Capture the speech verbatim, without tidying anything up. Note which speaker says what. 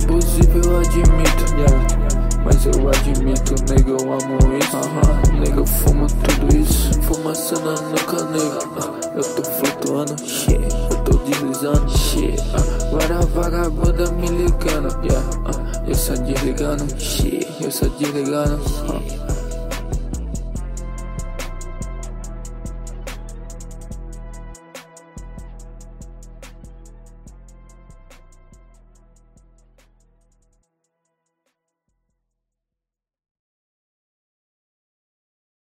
Speaker 1: abusivo, eu admito, yeah. Mas eu admito, nega, eu amo isso. Aham, nega, eu fumo tudo isso. Fumaça na nuca, nega. uh, Eu tô flutuando, shit. Eu tô deslizando, shit. uh, Agora a vagabunda me ligando, yeah. uh, Eu só desligando, shit. Eu só desligando, uh.